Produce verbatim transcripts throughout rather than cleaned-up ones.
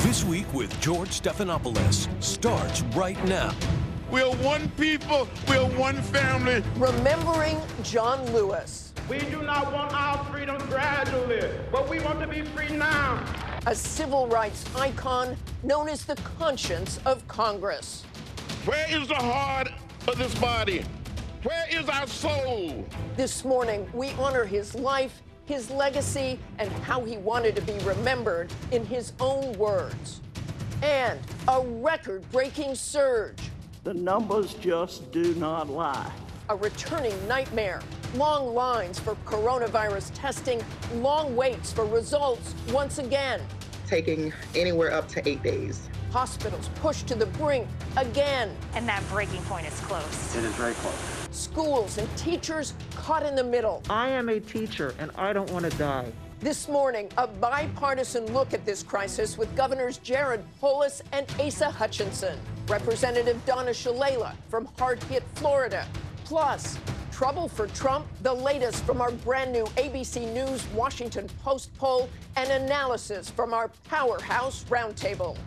This Week with George Stephanopoulos starts right now. We are one people, we are one family. Remembering John Lewis. We do not want our freedom gradually, but we want to be free now. A civil rights icon known as the conscience of Congress. Where is the heart of this body? Where is our soul? This morning, we honor his life, his legacy, and how he wanted to be remembered in his own words. And a record-breaking surge. The numbers just do not lie. A returning nightmare. Long lines for coronavirus testing, long waits for results once again. Taking anywhere up to eight days. Hospitals pushed to the brink again. And that breaking point is close. It is very close. Schools and teachers caught in the middle. I am a teacher, and I don't want to die. This morning, a bipartisan look at this crisis with Governors Jared Polis and Asa Hutchinson, Representative Donna Shalala from hard-hit Florida, plus trouble for Trump, the latest from our brand new A B C News Washington Post poll, and analysis from our Powerhouse Roundtable.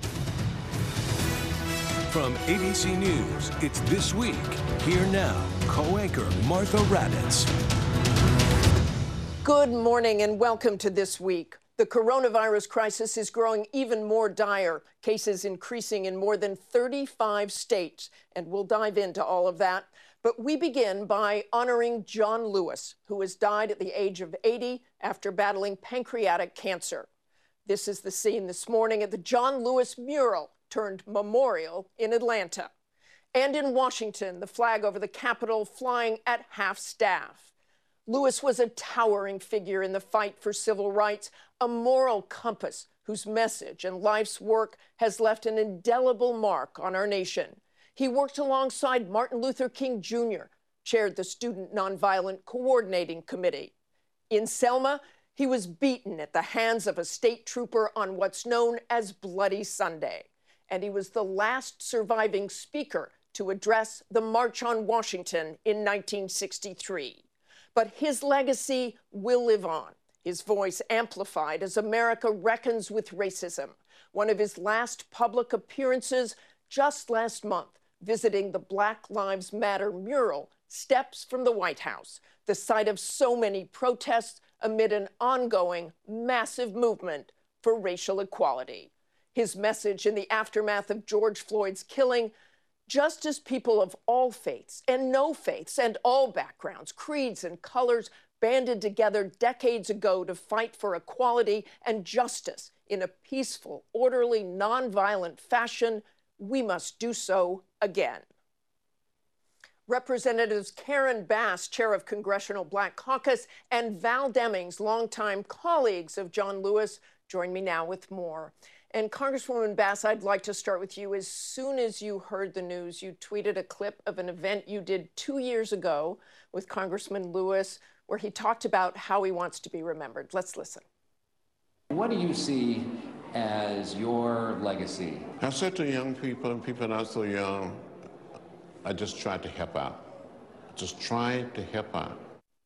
From A B C News, it's This Week. Here now, co-anchor Martha Raddatz. Good morning and welcome to This Week. The coronavirus crisis is growing even more dire, cases increasing in more than thirty-five states, and we'll dive into all of that. But we begin by honoring John Lewis, who has died at the age of eighty after battling pancreatic cancer. This is the scene this morning at the John Lewis mural turned memorial in Atlanta. And in Washington, the flag over the Capitol flying at half-staff. Lewis was a towering figure in the fight for civil rights, a moral compass whose message and life's work has left an indelible mark on our nation. He worked alongside Martin Luther King Junior, chaired the Student Nonviolent Coordinating Committee. In Selma, he was beaten at the hands of a state trooper on what's known as Bloody Sunday. And he was the last surviving speaker to address the March on Washington in nineteen sixty-three. But his legacy will live on, his voice amplified as America reckons with racism. One of his last public appearances just last month, visiting the Black Lives Matter mural, steps from the White House, the site of so many protests amid an ongoing, massive movement for racial equality. His message in the aftermath of George Floyd's killing: just as people of all faiths and no faiths and all backgrounds, creeds and colors banded together decades ago to fight for equality and justice in a peaceful, orderly, nonviolent fashion, we must do so again. Representatives Karen Bass, chair of Congressional Black Caucus, and Val Demings, longtime colleagues of John Lewis, join me now with more. And Congresswoman Bass, I'd like to start with you. As soon as you heard the news, you tweeted a clip of an event you did two years ago with Congressman Lewis, where he talked about how he wants to be remembered. Let's listen. What do you see as your legacy? I said to young people and people not so young, I just tried to help out. Just tried to help out.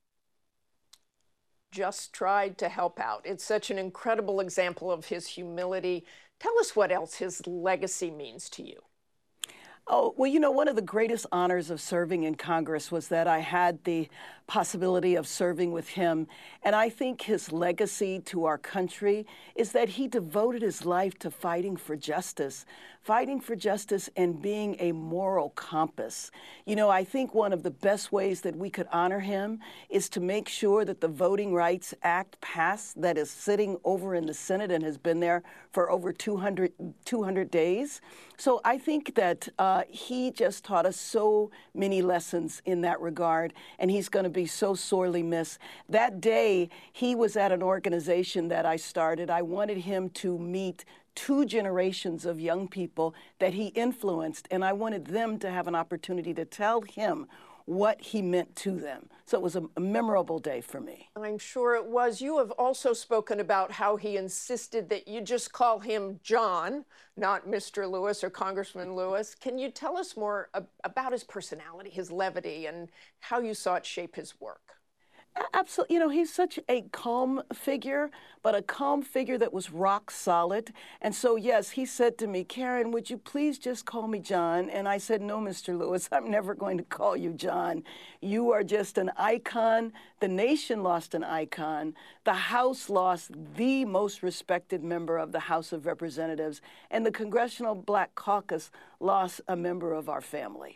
Just tried to help out. It's such an incredible example of his humility. Tell us what else his legacy means to you. Oh, well, you know, one of the greatest honors of serving in Congress was that I had the possibility of serving with him. And I think his legacy to our country is that he devoted his life to fighting for justice, fighting for justice and being a moral compass. You know, I think one of the best ways that we could honor him is to make sure that the Voting Rights Act passed, that is sitting over in the Senate and has been there for over two hundred, two hundred days. So I think that uh, he just taught us so many lessons in that regard, and he's going to be so sorely missed. That day, he was at an organization that I started. I wanted him to meet two generations of young people that he influenced, and I wanted them to have an opportunity to tell him what he meant to them. So it was a, a memorable day for me. I'm sure it was. You have also spoken about how he insisted that you just call him John, not Mister Lewis or Congressman Lewis. Can you tell us more ab- about his personality, his levity, and how you saw it shape his work? Absolutely. You know, he's such a calm figure, but a calm figure that was rock solid. And so, yes, he said to me, Karen, would you please just call me John? And I said, no, Mister Lewis, I'm never going to call you John. You are just an icon. The nation lost an icon. The House lost the most respected member of the House of Representatives. And the Congressional Black Caucus lost a member of our family.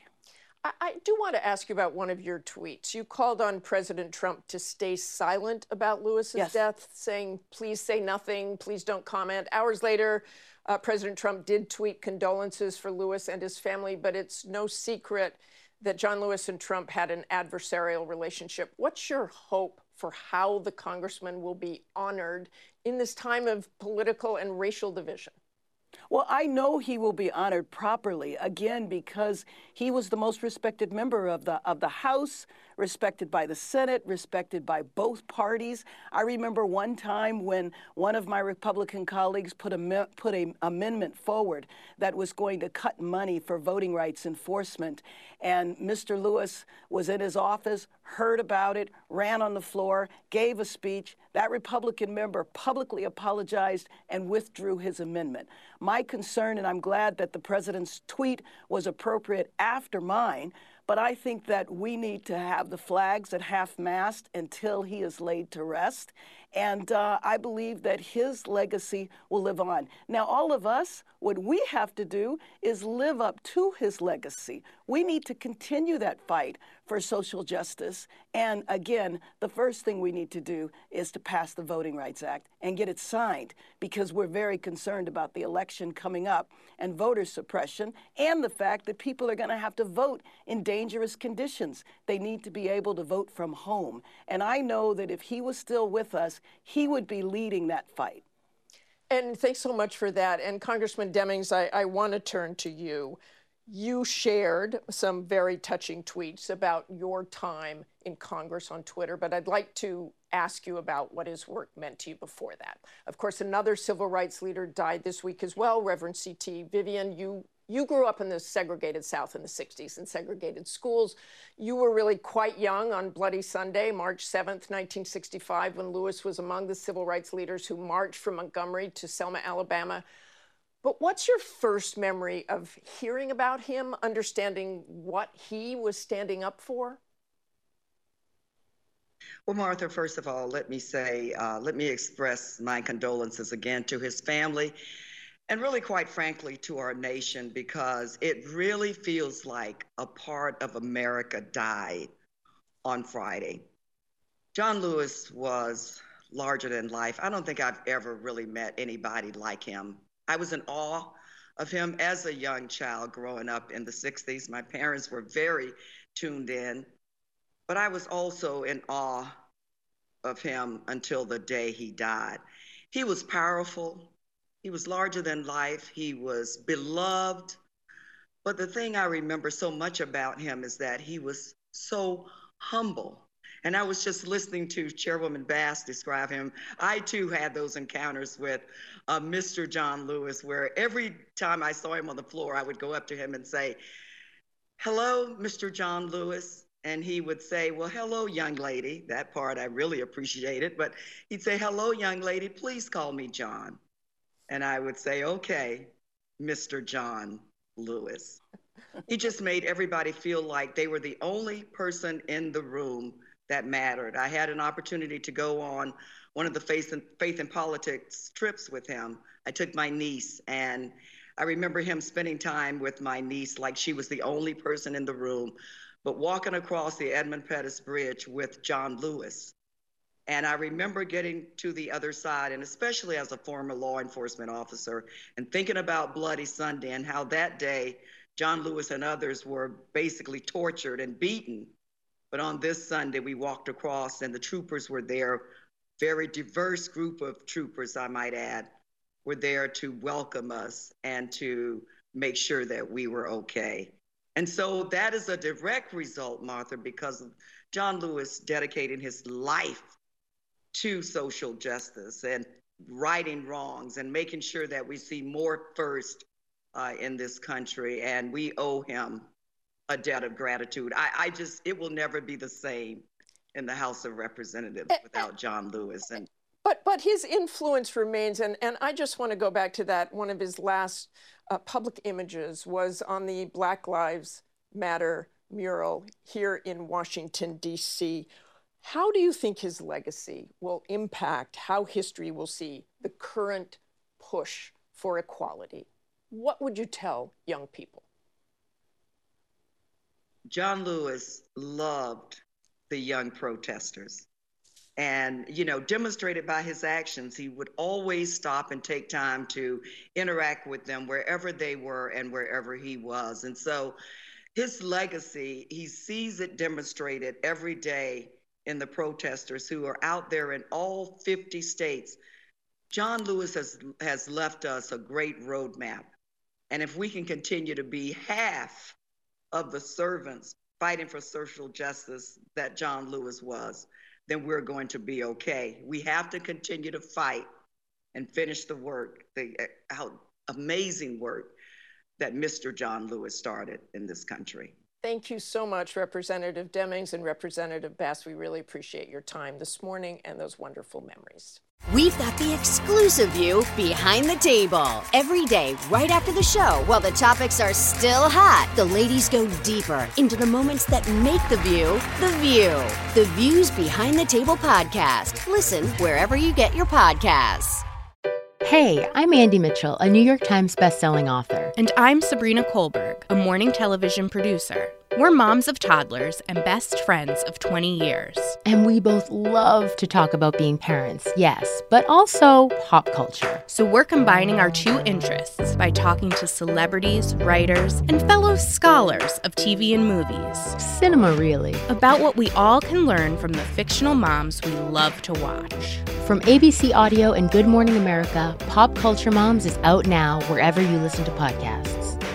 I do want to ask you about one of your tweets. You called on President Trump to stay silent about Lewis's yes. death, saying, please say nothing, please don't comment. Hours later, uh, President Trump did tweet condolences for Lewis and his family, but it's no secret that John Lewis and Trump had an adversarial relationship. What's your hope for how the congressman will be honored in this time of political and racial division? Well, I know he will be honored properly, again, because he was the most respected member of the of the House, respected by the Senate, respected by both parties. I remember one time when one of my Republican colleagues put a put an amendment forward that was going to cut money for voting rights enforcement, and Mister Lewis was in his office, heard about it, ran on the floor, gave a speech. That Republican member publicly apologized and withdrew his amendment. My concern, and I'm glad that the president's tweet was appropriate after mine, but I think that we need to have the flags at half-mast until he is laid to rest. And uh, I believe that his legacy will live on. Now, all of us, what we have to do is live up to his legacy. We need to continue that fight for social justice. And again, the first thing we need to do is to pass the Voting Rights Act and get it signed, because we're very concerned about the election coming up and voter suppression and the fact that people are going to have to vote in dangerous conditions. They need to be able to vote from home. And I know that if he was still with us, he would be leading that fight. And thanks so much for that. And Congressman Demings, I, I want to turn to you. You shared some very touching tweets about your time in Congress on Twitter, but I'd like to ask you about what his work meant to you before that. Of course, another civil rights leader died this week as well, Reverend C T Vivian. You You grew up in the segregated South in the sixties in segregated schools. You were really quite young on Bloody Sunday, March seventh, nineteen sixty-five, when Lewis was among the civil rights leaders who marched from Montgomery to Selma, Alabama. But what's your first memory of hearing about him, understanding what he was standing up for? Well, Martha, first of all, let me say, uh, let me express my condolences again to his family. And really, quite frankly, to our nation, because it really feels like a part of America died on Friday. John Lewis was larger than life. I don't think I've ever really met anybody like him. I was in awe of him as a young child growing up in the sixties. My parents were very tuned in, but I was also in awe of him until the day he died. He was powerful. He was larger than life. He was beloved. But the thing I remember so much about him is that he was so humble. And I was just listening to Chairwoman Bass describe him. I too had those encounters with uh, Mister John Lewis, where every time I saw him on the floor, I would go up to him and say, "Hello, Mister John Lewis." And he would say, "Well, hello, young lady." That part I really appreciated. But he'd say, "Hello, young lady, please call me John." And I would say, "Okay, Mister John Lewis." He just made everybody feel like they were the only person in the room that mattered. I had an opportunity to go on one of the Faith and, Faith and Politics trips with him. I took my niece, and I remember him spending time with my niece like she was the only person in the room, but walking across the Edmund Pettus Bridge with John Lewis. And I remember getting to the other side, and especially as a former law enforcement officer, and thinking about Bloody Sunday and how that day John Lewis and others were basically tortured and beaten. But on this Sunday, we walked across, and the troopers were there, very diverse group of troopers, I might add, were there to welcome us and to make sure that we were okay. And so that is a direct result, Martha, because of John Lewis dedicating his life to social justice and righting wrongs and making sure that we see more first uh, in this country. And we owe him a debt of gratitude. I, I just, it will never be the same in the House of Representatives without John Lewis. And But but his influence remains, and, and I just want to go back to that. One of his last uh, public images was on the Black Lives Matter mural here in Washington, D C. How do you think his legacy will impact how history will see the current push for equality? What would you tell young people? John Lewis loved the young protesters. And, you know, demonstrated by his actions, he would always stop and take time to interact with them wherever they were and wherever he was. And so his legacy, he sees it demonstrated every day in the protesters who are out there in all fifty states. John Lewis has, has left us a great roadmap. And if we can continue to be half of the servants fighting for social justice that John Lewis was, then we're going to be okay. We have to continue to fight and finish the work, the uh, amazing work that Mister John Lewis started in this country. Thank you so much, Representative Demings and Representative Bass. We really appreciate your time this morning and those wonderful memories. We've got the exclusive view behind the table. Every day, right after the show, while the topics are still hot, the ladies go deeper into the moments that make the view the view. The Views Behind the Table podcast. Listen wherever you get your podcasts. Hey, I'm Andy Mitchell, a New York Times bestselling author. And I'm Sabrina Kohlberg, a morning television producer. We're moms of toddlers and best friends of twenty years. And we both love to talk about being parents, yes, but also pop culture. So we're combining our two interests by talking to celebrities, writers, and fellow scholars of T V and movies. Cinema, really. About what we all can learn from the fictional moms we love to watch. From A B C Audio and Good Morning America, Pop Culture Moms is out now wherever you listen to podcasts.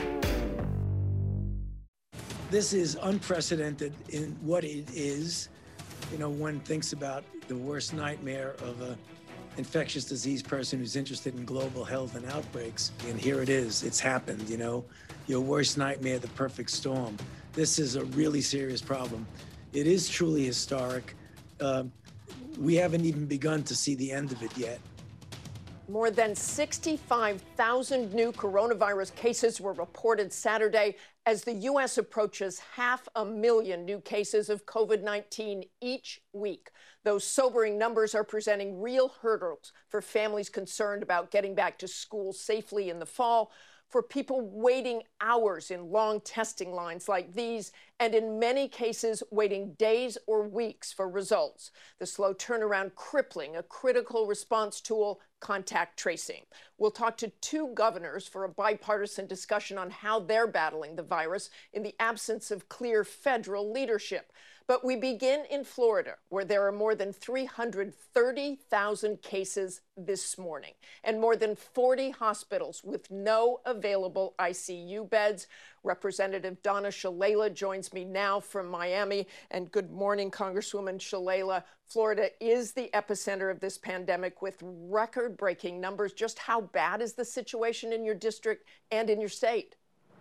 This is unprecedented in what it is. You know, one thinks about the worst nightmare of an infectious disease person who's interested in global health and outbreaks. And here it is. It's happened, you know. Your worst nightmare, the perfect storm. This is a really serious problem. It is truly historic. Uh, we haven't even begun to see the end of it yet. More than sixty-five thousand new coronavirus cases were reported Saturday as the U S approaches half a million new cases of COVID nineteen each week. Those sobering numbers are presenting real hurdles for families concerned about getting back to school safely in the fall, for people waiting hours in long testing lines like these, and in many cases, waiting days or weeks for results. The slow turnaround crippling a critical response tool, contact tracing. We'll talk to two governors for a bipartisan discussion on how they're battling the virus in the absence of clear federal leadership. But we begin in Florida, where there are more than three hundred thirty thousand cases this morning and more than forty hospitals with no available I C U beds. Representative Donna Shalala joins me now from Miami. And good morning, Congresswoman Shalala. Florida is the epicenter of this pandemic with record-breaking numbers. Just how bad is the situation in your district and in your state?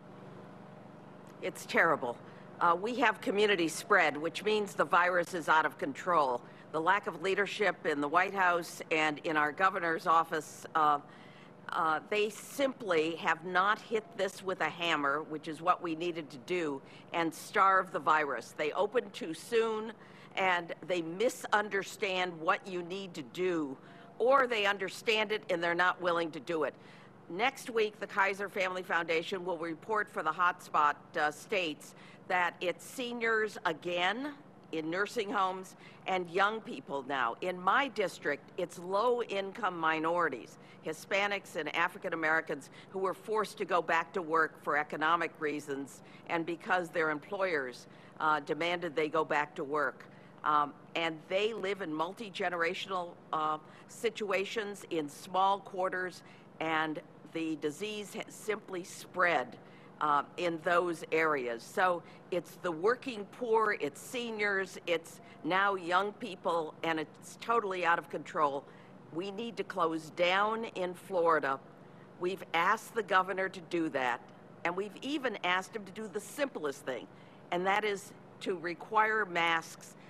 It's terrible. Uh, we have community spread, which means the virus is out of control. The lack of leadership in the White House and in our governor's office, uh, uh, they simply have not hit this with a hammer, which is what we needed to do, and starve the virus. They open too soon, and they misunderstand what you need to do, or they understand it and they're not willing to do it. Next week, the Kaiser Family Foundation will report for the hotspot uh, states that it's seniors again in nursing homes and young people now. In my district, it's low-income minorities, Hispanics and African Americans who were forced to go back to work for economic reasons and because their employers uh, demanded they go back to work. Um, and they live in multi-generational uh, situations in small quarters, and the disease has simply spread Uh, in those areas. So it's the working poor, it's seniors, it's now young people, and it's totally out of control. We need to close down in Florida. We've asked the governor to do that, and we've even asked him to do the simplest thing, and that is to require masks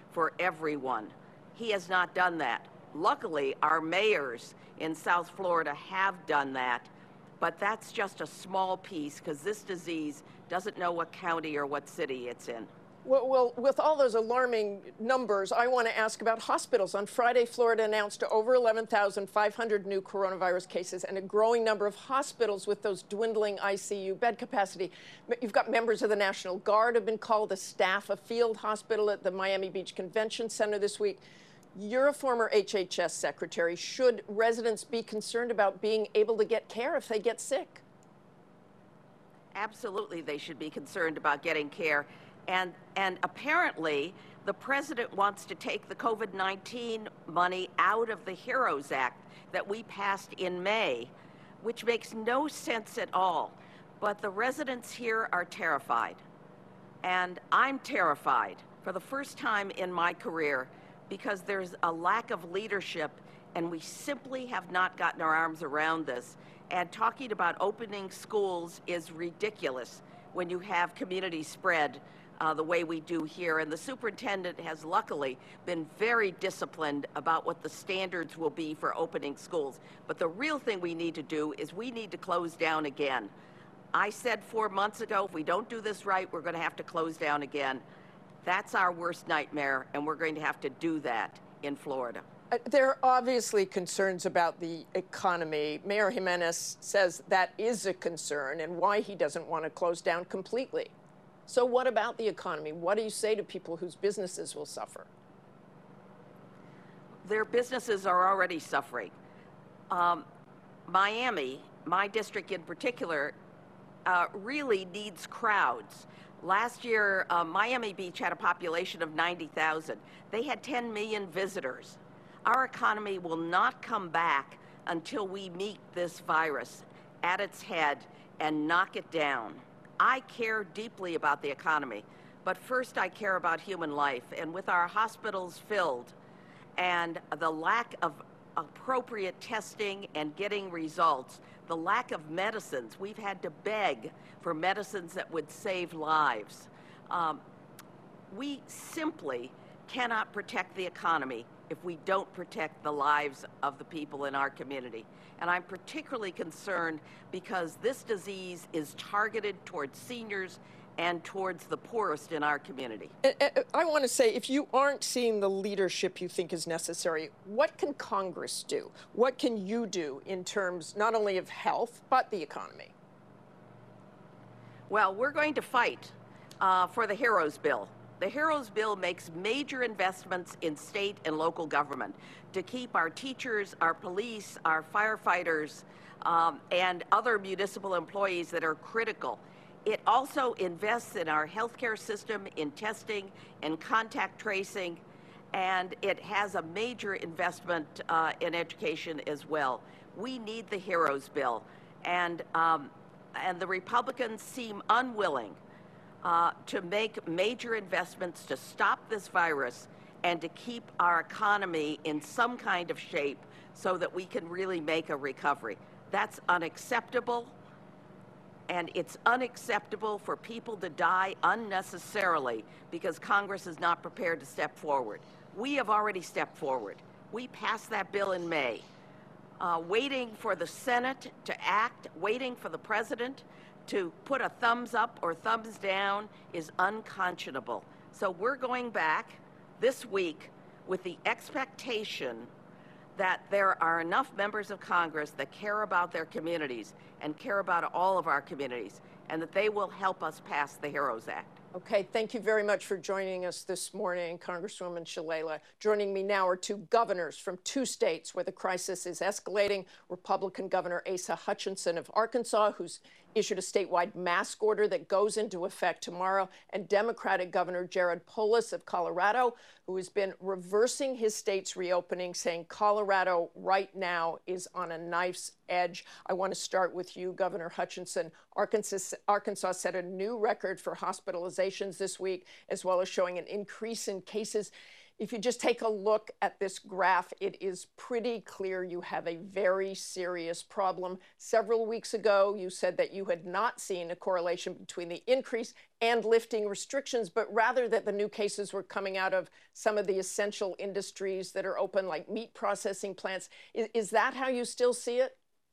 for everyone. He has not done that. Luckily, our mayors in South Florida have done that, but that's just a small piece because this disease doesn't know what county or what city it's in. Well, well, with all those alarming numbers, I want to ask about hospitals. On Friday, Florida announced over eleven thousand five hundred new coronavirus cases and a growing number of hospitals with those dwindling I C U bed capacity. You've got members of the National Guard have been called to staff a field hospital at the Miami Beach Convention Center this week. You're a former H H S secretary. Should residents be concerned about being able to get care if they get sick? Absolutely, they should be concerned about getting care. And, and apparently, the president wants to take the COVID nineteen money out of the HEROES Act that we passed in May, which makes no sense at all. But the residents here are terrified. And I'm terrified for the first time in my career because there's a lack of leadership and we simply have not gotten our arms around this. And talking about opening schools is ridiculous when you have community spread uh, the way we do here. And the superintendent has luckily been very disciplined about what the standards will be for opening schools. But the real thing we need to do is we need to close down again. I said four months ago, if we don't do this right, we're going to have to close down again. That's our worst nightmare, and we're going to have to do that in Florida. Uh, there are obviously concerns about the economy. Mayor Jimenez says that is a concern and why he doesn't want to close down completely. So what about the economy? What do you say to people whose businesses will suffer? Their businesses are already suffering. Um, Miami, my district in particular, uh, really needs crowds. Last year, uh, Miami Beach had a population of ninety thousand. They had ten million visitors. Our economy will not come back until we meet this virus at its head and knock it down. I care deeply about the economy, but first I care about human life. And with our hospitals filled and the lack of appropriate testing and getting results, the lack of medicines, we've had to beg for medicines that would save lives. Um, we simply cannot protect the economy if we don't protect the lives of the people in our community. And I'm particularly concerned because this disease is targeted towards seniors and towards the poorest in our community. I want to say, if you aren't seeing the leadership you think is necessary, what can Congress do? What can you do in terms not only of health, but the economy? Well, we're going to fight uh, for the HEROES bill. The HEROES bill makes major investments in state and local government to keep our teachers, our police, our firefighters, um, and other municipal employees that are critical. It also invests in our healthcare system, in testing and contact tracing, and it has a major investment uh, in education as well. We need the HEROES bill, and, um, and the Republicans seem unwilling Uh, to make major investments to stop this virus and to keep our economy in some kind of shape so that we can really make a recovery. That's unacceptable, and it's unacceptable for people to die unnecessarily because Congress is not prepared to step forward. We have already stepped forward. We passed that bill in May. Uh, waiting for the Senate to act, waiting for the president to put a thumbs up or thumbs down is unconscionable. So we're going back this week with the expectation that there are enough members of Congress that care about their communities and care about all of our communities, and that they will help us pass the HEROES Act. Okay, thank you very much for joining us this morning, Congresswoman Shalala. Joining me now are two governors from two states where the crisis is escalating. Republican Governor Asa Hutchinson of Arkansas, who's issued a statewide mask order that goes into effect tomorrow, and Democratic Governor Jared Polis of Colorado, who has been reversing his state's reopening, saying Colorado right now is on a knife's edge. I want to start with you, Governor Hutchinson. Arkansas, Arkansas set a new record for hospitalizations this week, as well as showing an increase in cases. If you just take a look at this graph, it is pretty clear you have a very serious problem. Several weeks ago, you said that you had not seen a correlation between the increase and lifting restrictions, but rather that the new cases were coming out of some of the essential industries that are open, like meat processing plants. Is, is that how you still see it?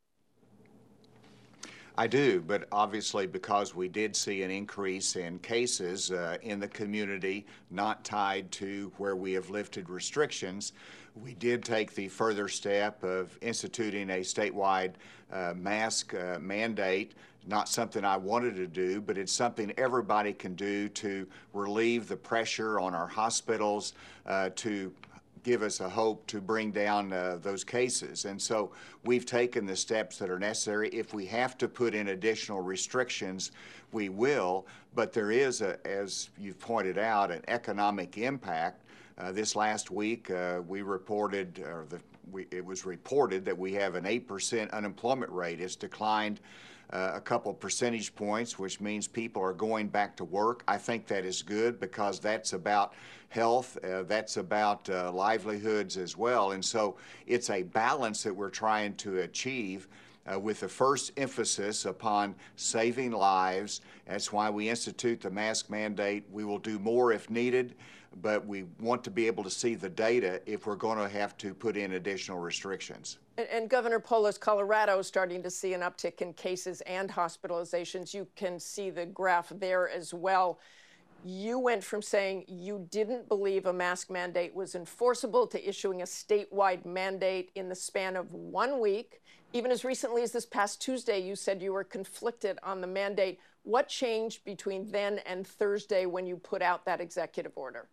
I do, but obviously because we did see an increase in cases uh, in the community not tied to where we have lifted restrictions, we did take the further step of instituting a statewide uh, mask uh, mandate. Not something I wanted to do, but it's something everybody can do to relieve the pressure on our hospitals, uh, to give us a hope to bring down uh, those cases. And so we've taken the steps that are necessary. If we have to put in additional restrictions, we will, but there is, a, as you've pointed out, an economic impact. Uh, this last week, uh, we reported, or the, we, it was reported that we have an eight percent unemployment rate. It's declined Uh, a couple percentage points, which means people are going back to work. I think that is good because that's about health, uh, that's about uh, livelihoods as well. And so it's a balance that we're trying to achieve uh, with the first emphasis upon saving lives. That's why we institute the mask mandate. We will do more if needed, but we want to be able to see the data if we're going to have to put in additional restrictions. And, and Governor Polis, Colorado is starting to see an uptick in cases and hospitalizations. You can see the graph there as well. You went from saying you didn't believe a mask mandate was enforceable to issuing a statewide mandate in the span of one week. Even as recently as this past Tuesday, you said you were conflicted on the mandate. What changed between then and Thursday when you put out that executive order?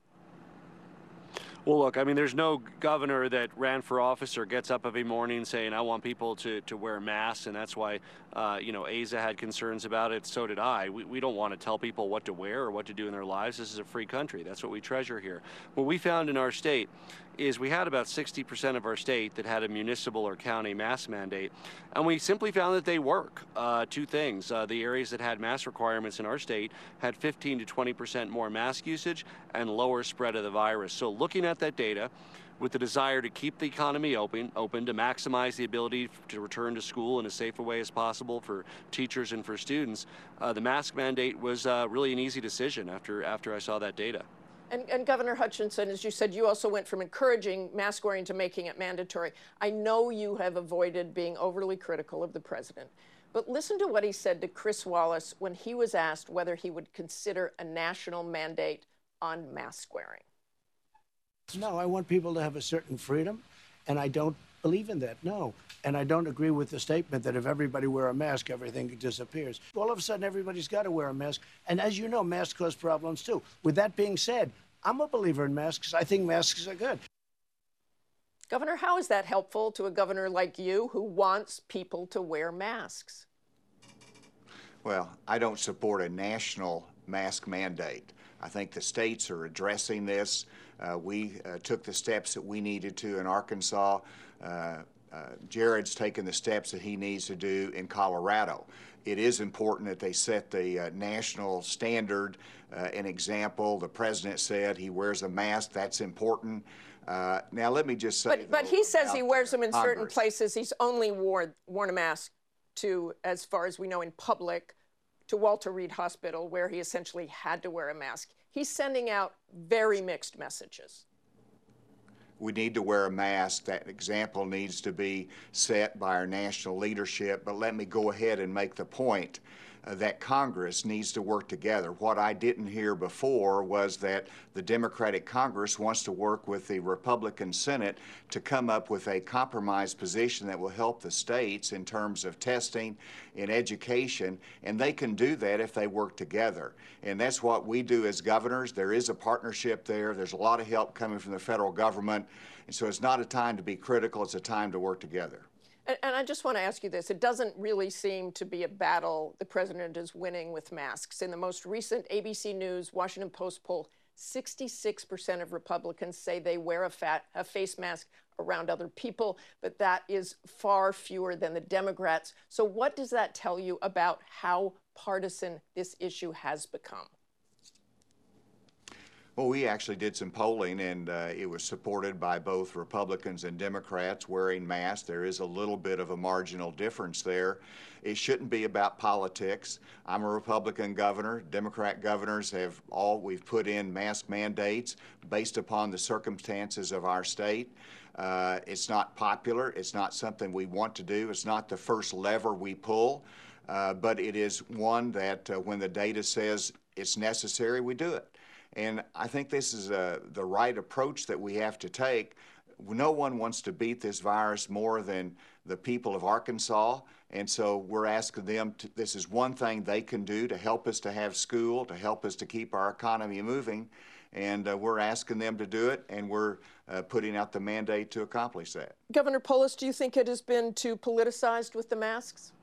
Well, look, I mean, there's no governor that ran for office or gets up every morning saying, I want people to, to wear masks, and that's why, uh, you know, Asa had concerns about it. So did I. We, we don't want to tell people what to wear or what to do in their lives. This is a free country. That's what we treasure here. What we found in our state is we had about sixty percent of our state that had a municipal or county mask mandate, and we simply found that they work. Uh, two things. Uh, the areas that had mask requirements in our state had fifteen to twenty percent more mask usage and lower spread of the virus. So looking at that data, with the desire to keep the economy open, open to maximize the ability to return to school in as safe a way as possible for teachers and for students, uh, the mask mandate was uh, really an easy decision after, after I saw that data. And, and Governor Hutchinson, as you said, you also went from encouraging mask wearing to making it mandatory. I know you have avoided being overly critical of the president, but listen to what he said to Chris Wallace when he was asked whether he would consider a national mandate on mask wearing. No, I want people to have a certain freedom, and I don't believe in that, no. And I don't agree with the statement that if everybody wear a mask, everything disappears. All of a sudden, everybody's got to wear a mask. And as you know, masks cause problems, too. With that being said, I'm a believer in masks. I think masks are good. Governor, how is that helpful to a governor like you who wants people to wear masks? Well, I don't support a national mask mandate. I think the states are addressing this. Uh, we uh, took the steps that we needed to in Arkansas. Uh, uh, Jared's taken the steps that he needs to do in Colorado. It is important that they set the uh, national standard. Uh, an example, the president said he wears a mask. That's important. Uh, now, let me just say... But, but he says he wears them in Congress. certain places. He's only worn, worn a mask to, as far as we know, in public, to Walter Reed Hospital, where he essentially had to wear a mask. He's sending out very mixed messages. We need to wear a mask. That example needs to be set by our national leadership. But let me go ahead and make the point uh, that Congress needs to work together. What I didn't hear before was that the Democratic Congress wants to work with the Republican Senate to come up with a compromise position that will help the states in terms of testing, in education, and they can do that if they work together. And that's what we do as governors. There is a partnership there. There's a lot of help coming from the federal government. And so it's not a time to be critical. It's a time to work together. And, and I just want to ask you this. It doesn't really seem to be a battle the president is winning with masks. In the most recent A B C News Washington Post poll, sixty-six percent of Republicans say they wear a, fat, a face mask around other people, but that is far fewer than the Democrats. So what does that tell you about how partisan this issue has become? Well, we actually did some polling, and uh, it was supported by both Republicans and Democrats wearing masks. There is a little bit of a marginal difference there. It shouldn't be about politics. I'm a Republican governor. Democrat governors have all, we've put in mask mandates based upon the circumstances of our state. Uh, it's not popular. It's not something we want to do. It's not the first lever we pull, uh, but it is one that uh, when the data says it's necessary, we do it. And I think this is uh, the right approach that we have to take. No one wants to beat this virus more than the people of Arkansas, and so we're asking them to, this is one thing they can do to help us to have school, to help us to keep our economy moving, and uh, we're asking them to do it, and we're uh, putting out the mandate to accomplish that. Governor Polis, do you think it has been too politicized with the masks?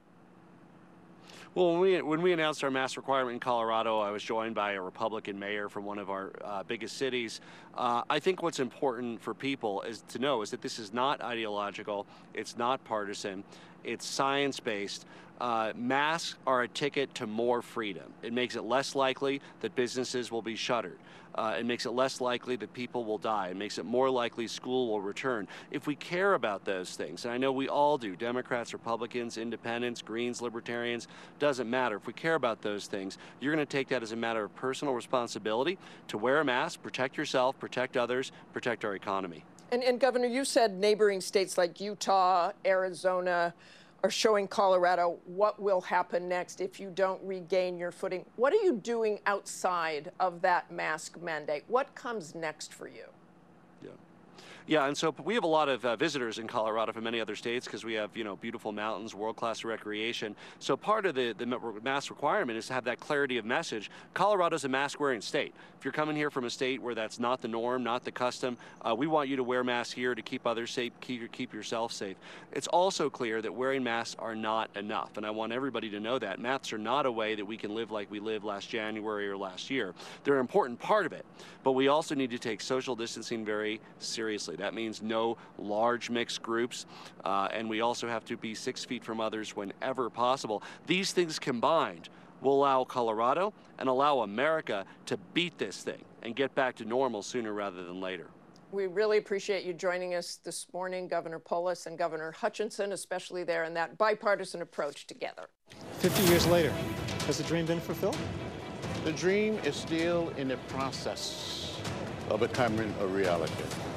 Well, when we, when we announced our mask requirement in Colorado, I was joined by a Republican mayor from one of our uh, biggest cities. Uh, I think what's important for people is to know is that this is not ideological, it's not partisan, it's science-based. Uh, masks are a ticket to more freedom. It makes it less likely that businesses will be shuttered. Uh, it makes it less likely that people will die. It makes it more likely school will return. If we care about those things, and I know we all do, Democrats, Republicans, Independents, Greens, Libertarians, doesn't matter. If we care about those things, you're going to take that as a matter of personal responsibility to wear a mask, protect yourself, protect others, protect our economy. And, and Governor, you said neighboring states like Utah, Arizona, are showing Colorado what will happen next if you don't regain your footing. What are you doing outside of that mask mandate? What comes next for you? Yeah. Yeah, and so we have a lot of uh, visitors in Colorado from many other states because we have, you know, beautiful mountains, world-class recreation. So part of the, the mask requirement is to have that clarity of message. Colorado's a mask-wearing state. If you're coming here from a state where that's not the norm, not the custom, uh, we want you to wear masks here to keep others safe, keep, keep yourself safe. It's also clear that wearing masks are not enough, and I want everybody to know that. Masks are not a way that we can live like we lived last January or last year. They're an important part of it, but we also need to take social distancing very seriously. That means no large mixed groups, uh, and we also have to be six feet from others whenever possible. These things combined will allow Colorado and allow America to beat this thing and get back to normal sooner rather than later. We really appreciate you joining us this morning, Governor Polis and Governor Hutchinson, especially there in that bipartisan approach together. fifty years later, has the dream been fulfilled? The dream is still in the process of becoming a reality.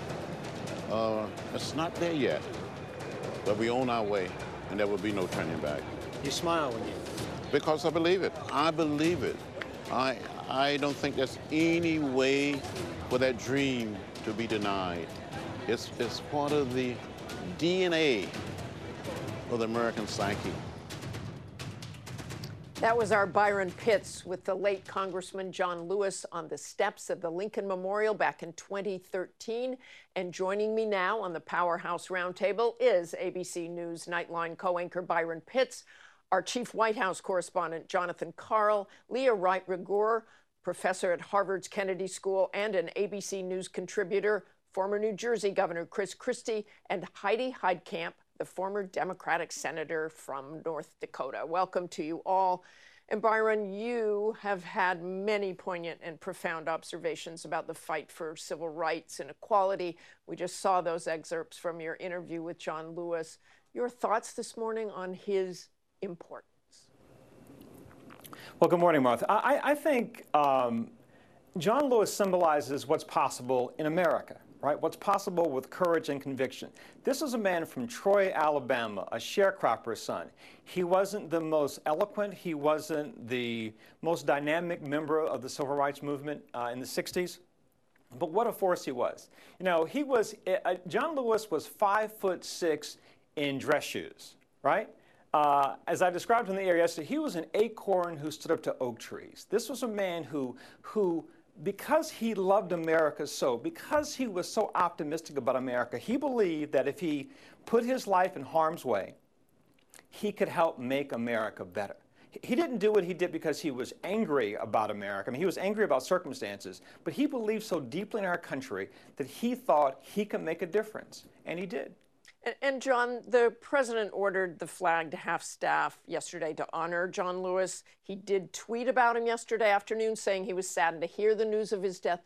Uh, it's not there yet, but we're on our way, and there will be no turning back. You smile when you... Because I believe it. I believe it. I, I don't think there's any way for that dream to be denied. It's, it's part of the D N A of the American psyche. That was our Byron Pitts with the late Congressman John Lewis on the steps of the Lincoln Memorial back in twenty thirteen. And joining me now on the Powerhouse Roundtable is A B C News Nightline co-anchor Byron Pitts, our chief White House correspondent Jonathan Karl, Leah Wright-Rigueur, professor at Harvard's Kennedy School and an A B C News contributor, former New Jersey Governor Chris Christie, and Heidi Heitkamp, the former Democratic senator from North Dakota. Welcome to you all. And Byron, you have had many poignant and profound observations about the fight for civil rights and equality. We just saw those excerpts from your interview with John Lewis. Your thoughts this morning on his importance? Well, good morning, Martha. I, I think um, John Lewis symbolizes what's possible in America. Right? What's possible with courage and conviction. This is a man from Troy, Alabama, a sharecropper's son. He wasn't the most eloquent. He wasn't the most dynamic member of the civil rights movement uh, in the sixties. But what a force he was. You know, he was, uh, John Lewis was five foot six in dress shoes, right? Uh, as I described in the area yesterday, he was an acorn who stood up to oak trees. This was a man who, who because he loved America so, because he was so optimistic about America, he believed that if he put his life in harm's way, he could help make America better. He didn't do what he did because he was angry about America. I mean, he was angry about circumstances, but he believed so deeply in our country that he thought he could make a difference, and he did. And, and John, the president ordered the flag to half-staff yesterday to honor John Lewis. He did tweet about him yesterday afternoon, saying he was saddened to hear the news of his death.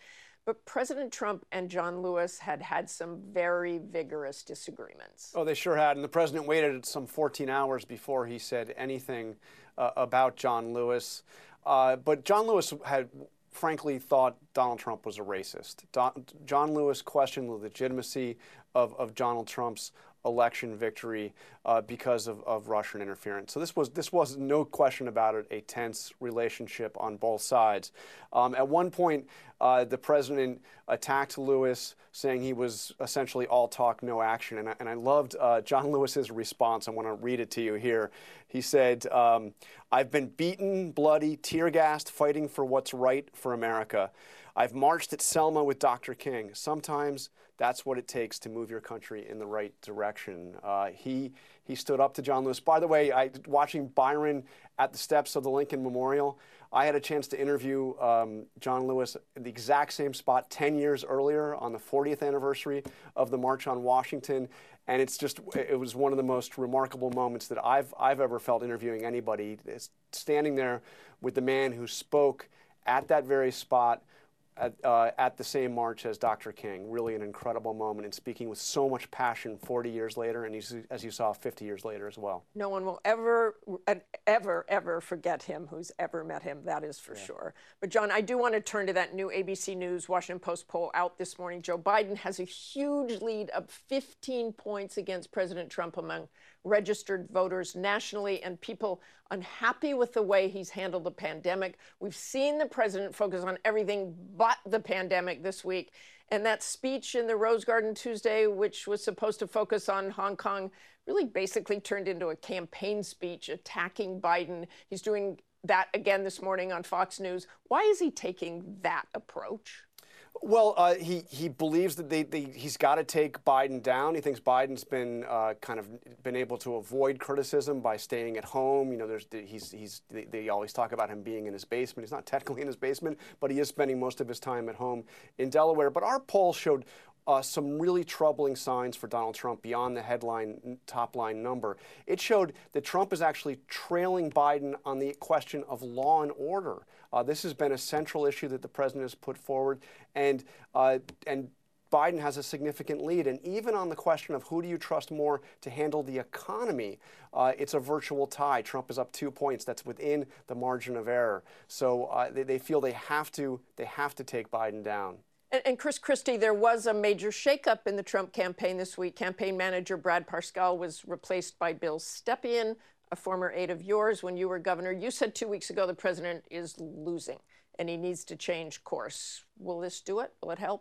But President Trump and John Lewis had had some very vigorous disagreements. Oh, they sure had. And the president waited some fourteen hours before he said anything uh, about John Lewis. Uh, but John Lewis had, frankly, thought Donald Trump was a racist. Don, John Lewis questioned the legitimacy of, of Donald Trump's election victory uh, because of, of Russian interference. So this was this was no question about it, a tense relationship on both sides. Um, at one point, uh, the president attacked Lewis, saying he was essentially all talk, no action. And I, and I loved uh, John Lewis's response. I want to read it to you here. He said, um, "I've been beaten, bloody, tear-gassed, fighting for what's right for America. I've marched at Selma with Doctor King. Sometimes that's what it takes to move your country in the right direction." Uh, he he stood up to John Lewis. By the way, I watching Byron at the steps of the Lincoln Memorial, I had a chance to interview um, John Lewis at the exact same spot ten years earlier on the fortieth anniversary of the March on Washington. And it's just, it was one of the most remarkable moments that I've, I've ever felt interviewing anybody, standing there with the man who spoke at that very spot At, uh, at the same march as Doctor King. Really an incredible moment, and speaking with so much passion forty years later, and as you saw, fifty years later as well. No one will ever, ever, ever forget him who's ever met him, that is for yeah. sure. But John, I do want to turn to that new A B C News Washington Post poll out this morning. Joe Biden has a huge lead of fifteen points against President Trump among registered voters nationally, and people unhappy with the way he's handled the pandemic. We've seen the president focus on everything but the pandemic this week. And that speech in the Rose Garden Tuesday, which was supposed to focus on Hong Kong, really basically turned into a campaign speech attacking Biden. He's doing that again this morning on Fox News. Why is he taking that approach? Well, uh, he, he believes that they, they, he's got to take Biden down. He thinks Biden's been uh, kind of been able to avoid criticism by staying at home. You know, there's he's he's they, they always talk about him being in his basement. He's not technically in his basement, but he is spending most of his time at home in Delaware. But our poll showed Uh, some really troubling signs for Donald Trump beyond the headline top line number. It showed that Trump is actually trailing Biden on the question of law and order. Uh, this has been a central issue that the president has put forward, and uh, and Biden has a significant lead. And even on the question of who do you trust more to handle the economy, uh, it's a virtual tie. Trump is up two points. That's within the margin of error. So uh, they, they feel they have to they have to take Biden down. And, and Chris Christie, there was a major shakeup in the Trump campaign this week. Campaign manager Brad Parscale was replaced by Bill Stepien, a former aide of yours when you were governor. You said two weeks ago the president is losing and he needs to change course. Will this do it? Will it help?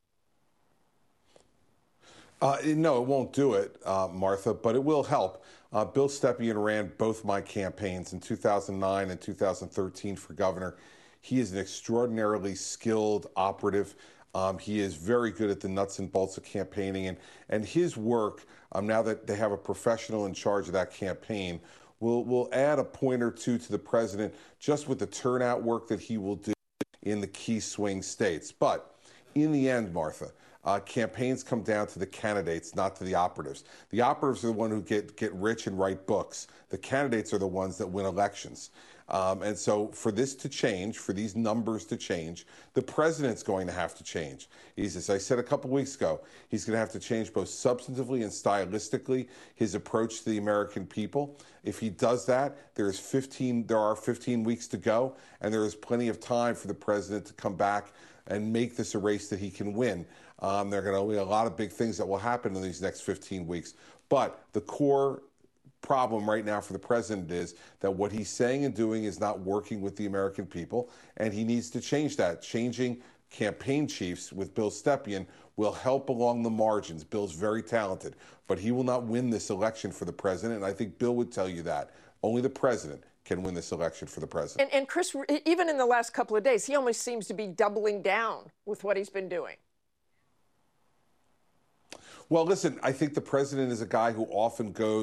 Uh, no, it won't do it, uh, Martha, but it will help. Uh, Bill Stepien ran both my campaigns in two thousand nine and two thousand thirteen for governor. He is an extraordinarily skilled operative. Um, he is very good at the nuts and bolts of campaigning, and, and his work, um, now that they have a professional in charge of that campaign, will, will add a point or two to the president just with the turnout work that he will do in the key swing states. But in the end, Martha, uh, campaigns come down to the candidates, not to the operatives. The operatives are the ones who get, get rich and write books. The candidates are the ones that win elections. Um, and so for this to change, for these numbers to change, the president's going to have to change. He's, as I said a couple weeks ago, he's going to have to change both substantively and stylistically his approach to the American people. If he does that, there is fifteen, there are fifteen weeks to go, and there is plenty of time for the president to come back and make this a race that he can win. Um, there are going to be a lot of big things that will happen in these next fifteen weeks. But the core problem right now for the president is that what he's saying and doing is not working with the American people, and he needs to change that. Changing campaign chiefs with Bill Stepien will help along the margins. Bill's very talented, but he will not win this election for the president, and I think Bill would tell you that. Only the president can win this election for the president. And, and Chris, even in the last couple of days, he almost seems to be doubling down with what he's been doing. Well, listen, I think the president is a guy who often goes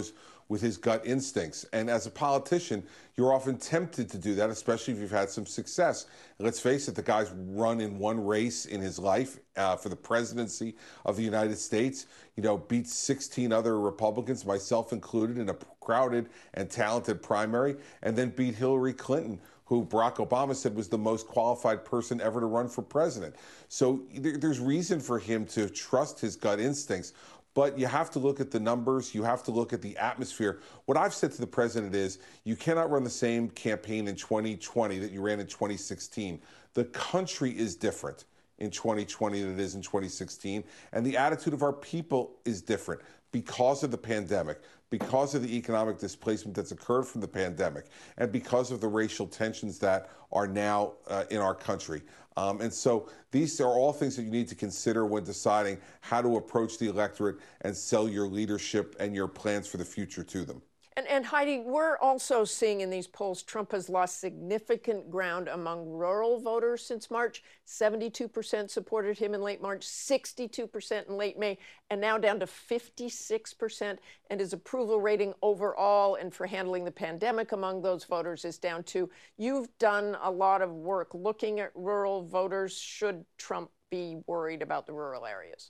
with his gut instincts. And as a politician, you're often tempted to do that, especially if you've had some success. And let's face it, the guy's run in one race in his life uh, for the presidency of the United States, you know, beat sixteen other Republicans, myself included, in a crowded and talented primary, and then beat Hillary Clinton, who Barack Obama said was the most qualified person ever to run for president. So there, there's reason for him to trust his gut instincts. But you have to look at the numbers. You have to look at the atmosphere. What I've said to the president is, you cannot run the same campaign in twenty twenty that you ran in twenty sixteen. The country is different in twenty twenty than it is in twenty sixteen. And the attitude of our people is different because of the pandemic, because of the economic displacement that's occurred from the pandemic, and because of the racial tensions that are now uh, in our country. Um, and so these are all things that you need to consider when deciding how to approach the electorate and sell your leadership and your plans for the future to them. And, and Heidi, we're also seeing in these polls Trump has lost significant ground among rural voters since March. seventy-two percent supported him in late March, sixty-two percent in late May, and now down to fifty-six percent. And his approval rating overall and for handling the pandemic among those voters is down too. You've done a lot of work looking at rural voters. Should Trump be worried about the rural areas?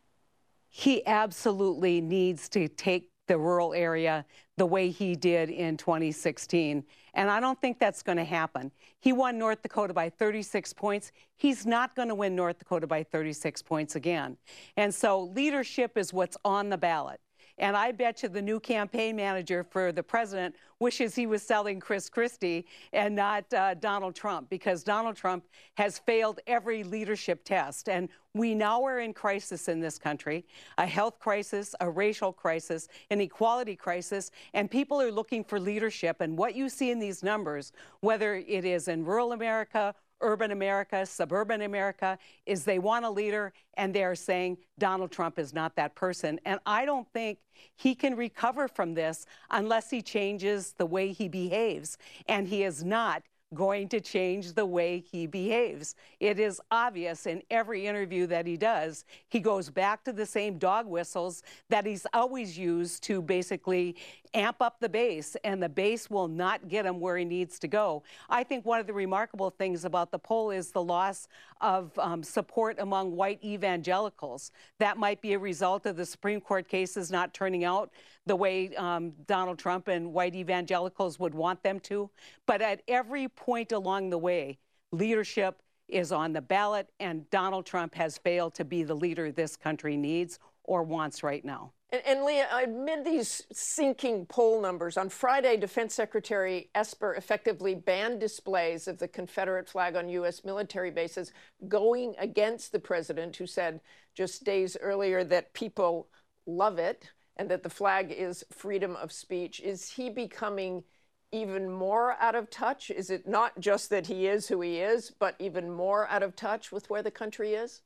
He absolutely needs to take the rural area the way he did in twenty sixteen. And I don't think that's going to happen. He won North Dakota by thirty-six points. He's not going to win North Dakota by thirty-six points again. And so leadership is what's on the ballot. And I bet you the new campaign manager for the president wishes he was selling Chris Christie and not uh, Donald Trump, because Donald Trump has failed every leadership test. And we now are in crisis in this country, a health crisis, a racial crisis, an equality crisis, and people are looking for leadership. And what you see in these numbers, whether it is in rural America, urban America, suburban America, is they want a leader, and they're saying Donald Trump is not that person. And I don't think he can recover from this unless he changes the way he behaves. And he is not going to change the way he behaves. It is obvious in every interview that he does. He goes back to the same dog whistles that he's always used to basically amp up the base, and the base will not get him where he needs to go. I think one of the remarkable things about the poll is the loss of um, support among white evangelicals. That might be a result of the Supreme Court cases not turning out the way um, Donald Trump and white evangelicals would want them to. But at every point along the way, leadership is on the ballot, and Donald Trump has failed to be the leader this country needs or wants right now. And, and Leah, amid these sinking poll numbers, on Friday, Defense Secretary Esper effectively banned displays of the Confederate flag on U S military bases, going against the president, who said just days earlier that people love it and that the flag is freedom of speech. Is he becoming even more out of touch? Is it not just that he is who he is, but even more out of touch with where the country is?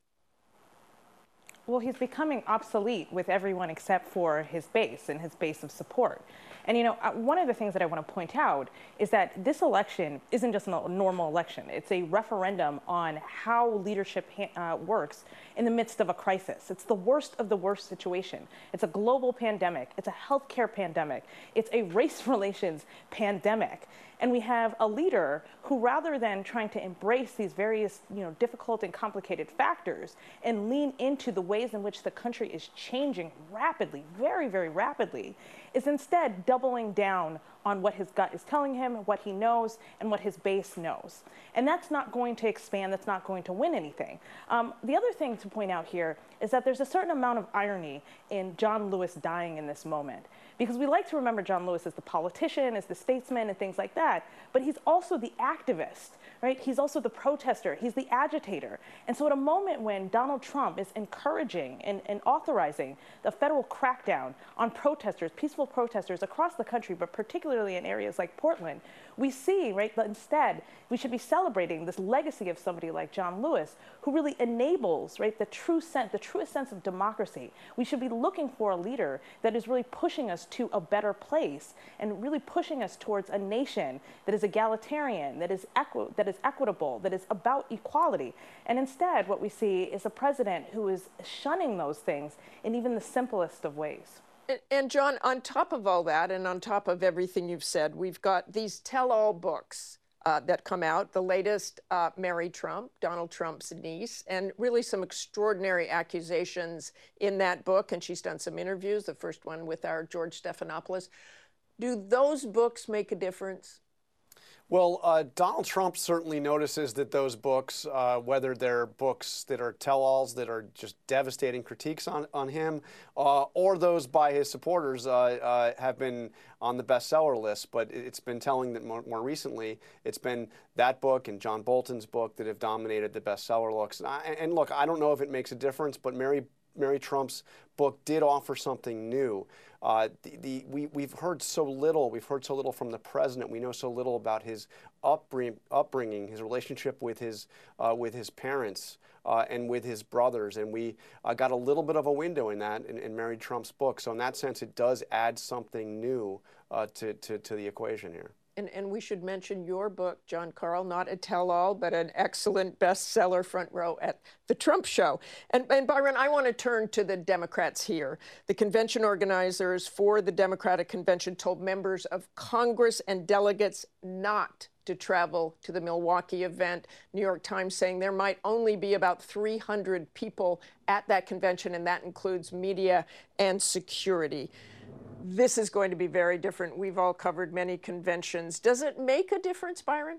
Well, he's becoming obsolete with everyone except for his base and his base of support. And, you know, one of the things that I want to point out is that this election isn't just a normal election. It's a referendum on how leadership uh, works in the midst of a crisis. It's the worst of the worst situation. It's a global pandemic. It's a healthcare pandemic. It's a race relations pandemic. And we have a leader who, rather than trying to embrace these various, you know, difficult and complicated factors and lean into the ways in which the country is changing rapidly, very, very rapidly, is instead doubling down on what his gut is telling him, what he knows, and what his base knows. And that's not going to expand, that's not going to win anything. Um, the other thing to point out here is that there's a certain amount of irony in John Lewis dying in this moment. Because we like to remember John Lewis as the politician, as the statesman, and things like that, but he's also the activist, right? He's also the protester, he's the agitator. And so at a moment when Donald Trump is encouraging and, and authorizing the federal crackdown on protesters, peaceful protesters across the country, but particularly in areas like Portland, we see, right, that instead we should be celebrating this legacy of somebody like John Lewis, who really enables, right, the true sense, the truest sense of democracy. We should be looking for a leader that is really pushing us to a better place and really pushing us towards a nation that is egalitarian, that is equi that is equitable, that is about equality. And instead, what we see is a president who is shunning those things in even the simplest of ways. And, and John, on top of all that, and on top of everything you've said, we've got these tell-all books uh, that come out. The latest, uh, Mary Trump, Donald Trump's niece, and really some extraordinary accusations in that book. And she's done some interviews, the first one with our George Stephanopoulos. Do those books make a difference? Well, uh, Donald Trump certainly notices that those books, uh, whether they're books that are tell-alls that are just devastating critiques on, on him, uh, or those by his supporters, uh, uh, have been on the bestseller list. But it's been telling that more, more recently, it's been that book and John Bolton's book that have dominated the bestseller looks. And, I, and look, I don't know if it makes a difference, but Mary Mary Trump's book did offer something new. Uh, the, the, we, we've heard so little. We've heard so little from the president. We know so little about his upbring, upbringing, his relationship with his uh, with his parents uh, and with his brothers. And we uh, got a little bit of a window in that in, in Mary Trump's book. So in that sense, it does add something new uh, to, to to the equation here. And, and we should mention your book, Jon Karl, not a tell-all, but an excellent bestseller, front row at the Trump Show. And, and Byron, I want to turn to the Democrats here. The convention organizers for the Democratic Convention told members of Congress and delegates not to travel to the Milwaukee event. New York Times saying there might only be about three hundred people at that convention, and that includes media and security. This is going to be very different. We've all covered many conventions. Does it make a difference, Byron?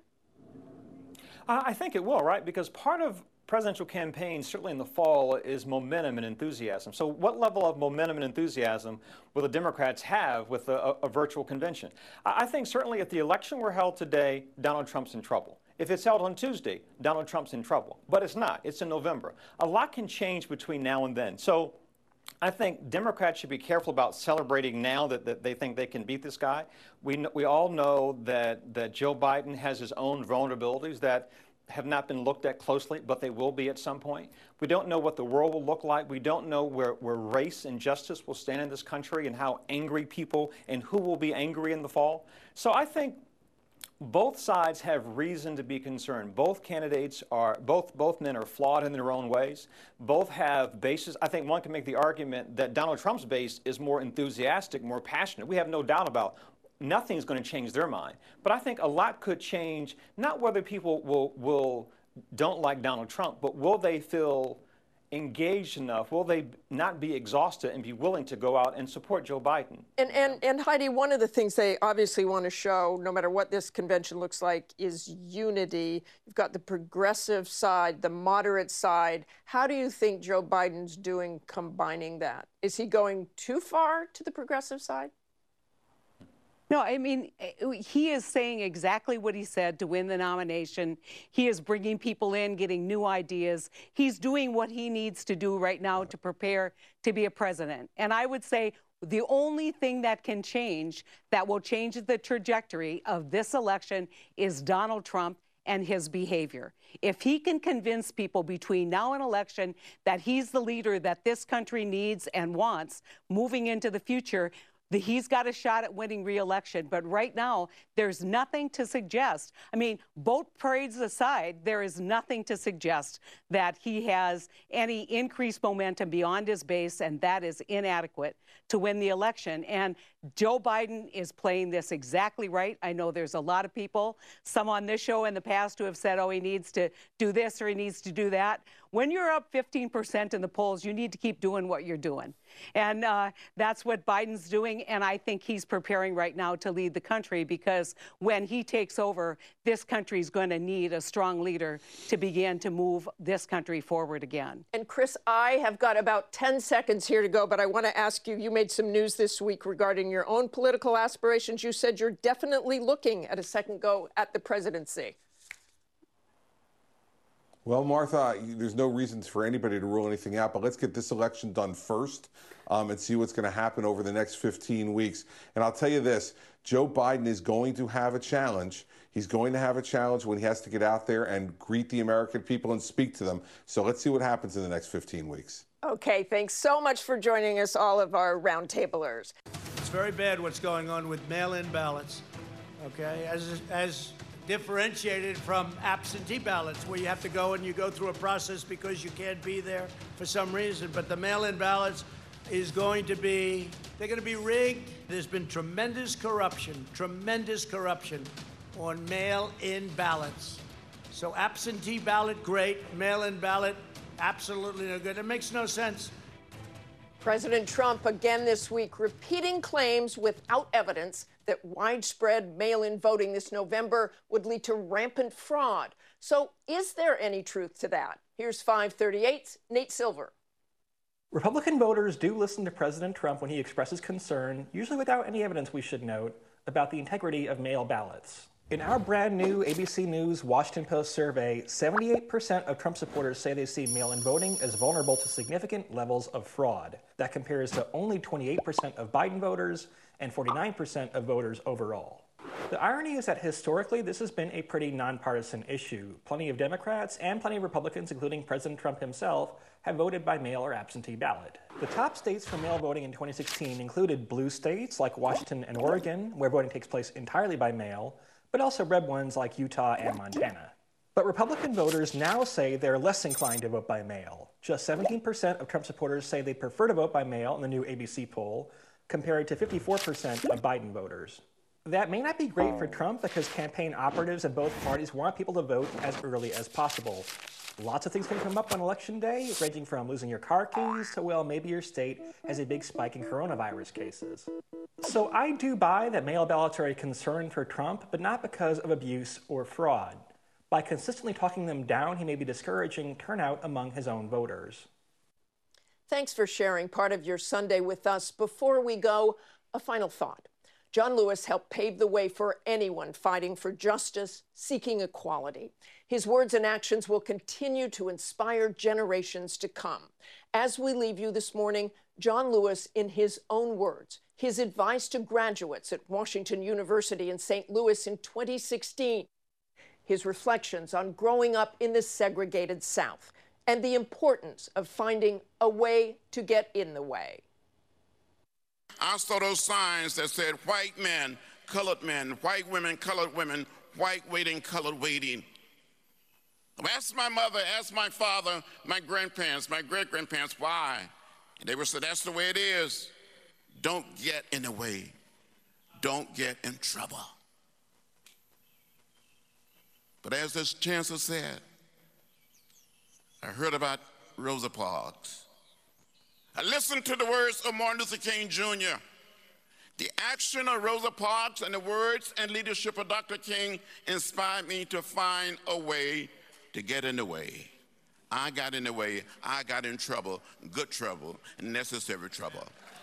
Uh, I think it will, right? Because part of presidential campaigns, certainly in the fall, is momentum and enthusiasm. So what level of momentum and enthusiasm will the Democrats have with a, a virtual convention? I think certainly if the election were held today, Donald Trump's in trouble. If it's held on Tuesday, Donald Trump's in trouble. But it's not. It's in November. A lot can change between now and then. So I think Democrats should be careful about celebrating now that, that they think they can beat this guy. We, we all know that, that Joe Biden has his own vulnerabilities that have not been looked at closely, but they will be at some point. We don't know what the world will look like. We don't know where, where race and justice will stand in this country and how angry people and who will be angry in the fall. So I think both sides have reason to be concerned. Both candidates are, both, both men are flawed in their own ways. Both have bases. I think one can make the argument that Donald Trump's base is more enthusiastic, more passionate. We have no doubt about nothing's going to change their mind. But I think a lot could change, not whether people will, will don't like Donald Trump, but will they feel engaged enough? Will they not be exhausted and be willing to go out and support Joe Biden? And, and, and Heidi, one of the things they obviously want to show, no matter what this convention looks like, is unity. You've got the progressive side, the moderate side. How do you think Joe Biden's doing combining that? Is he going too far to the progressive side? No, I mean, he is saying exactly what he said to win the nomination. He is bringing people in, getting new ideas. He's doing what he needs to do right now to prepare to be a president. And I would say the only thing that can change, that will change the trajectory of this election, is Donald Trump and his behavior. If he can convince people between now and election that he's the leader that this country needs and wants moving into the future, he's got a shot at winning re-election. But right now, there's nothing to suggest. I mean, boat parades aside, there is nothing to suggest that he has any increased momentum beyond his base, and that is inadequate to win the election. And Joe Biden is playing this exactly right. I know there's a lot of people, some on this show in the past, who have said, oh, he needs to do this or he needs to do that. When you're up fifteen percent in the polls, you need to keep doing what you're doing. And uh, that's what Biden's doing. And I think he's preparing right now to lead the country, because when he takes over, this country is going to need a strong leader to begin to move this country forward again. And Chris, I have got about ten seconds here to go, but I want to ask you, you made some news this week regarding your own political aspirations. You said you're definitely looking at a second go at the presidency. Well, Martha, there's no reasons for anybody to rule anything out, but let's get this election done first um, and see what's going to happen over the next fifteen weeks. And I'll tell you this, Joe Biden is going to have a challenge. He's going to have a challenge when he has to get out there and greet the American people and speak to them. So let's see what happens in the next fifteen weeks. Okay, thanks so much for joining us, all of our roundtablers. It's very bad what's going on with mail-in ballots, okay, as as differentiated from absentee ballots, where you have to go and you go through a process because you can't be there for some reason. But the mail-in ballots is going to be, they're going to be rigged. There's been tremendous corruption, tremendous corruption on mail-in ballots. So absentee ballot, great. Mail-in ballot, absolutely no good. It makes no sense. President Trump again this week repeating claims without evidence that widespread mail-in voting this November would lead to rampant fraud. So is there any truth to that? Here's five thirty-eight's Nate Silver. Republican voters do listen to President Trump when he expresses concern, usually without any evidence, we should note, about the integrity of mail ballots. In our brand new A B C News Washington Post survey, seventy-eight percent of Trump supporters say they see mail-in voting as vulnerable to significant levels of fraud. That compares to only twenty-eight percent of Biden voters and forty-nine percent of voters overall. The irony is that historically this has been a pretty nonpartisan issue. Plenty of Democrats and plenty of Republicans, including President Trump himself, have voted by mail or absentee ballot. The top states for mail voting in twenty sixteen included blue states like Washington and Oregon, where voting takes place entirely by mail, but also red ones like Utah and Montana. But Republican voters now say they're less inclined to vote by mail. Just seventeen percent of Trump supporters say they prefer to vote by mail in the new A B C poll, compared to fifty-four percent of Biden voters. That may not be great for Trump because campaign operatives of both parties want people to vote as early as possible. Lots of things can come up on election day, ranging from losing your car keys to, well, maybe your state has a big spike in coronavirus cases. So I do buy that mail ballots are a concern for Trump, but not because of abuse or fraud. By consistently talking them down, he may be discouraging turnout among his own voters. Thanks for sharing part of your Sunday with us. Before we go, a final thought. John Lewis helped pave the way for anyone fighting for justice, seeking equality. His words and actions will continue to inspire generations to come. As we leave you this morning, John Lewis, in his own words, his advice to graduates at Washington University in Saint Louis in twenty sixteen, his reflections on growing up in the segregated South, and the importance of finding a way to get in the way. I saw those signs that said white men, colored men, white women, colored women, white waiting, colored waiting. Ask my mother, ask my father, my grandparents, my great-grandparents, why? And they would say, that's the way it is. Don't get in the way. Don't get in trouble. But as this chancellor said, I heard about Rosa Parks. I listened to the words of Martin Luther King Junior The action of Rosa Parks and the words and leadership of Doctor King inspired me to find a way to get in the way. I got in the way. I got in trouble, good trouble, necessary trouble.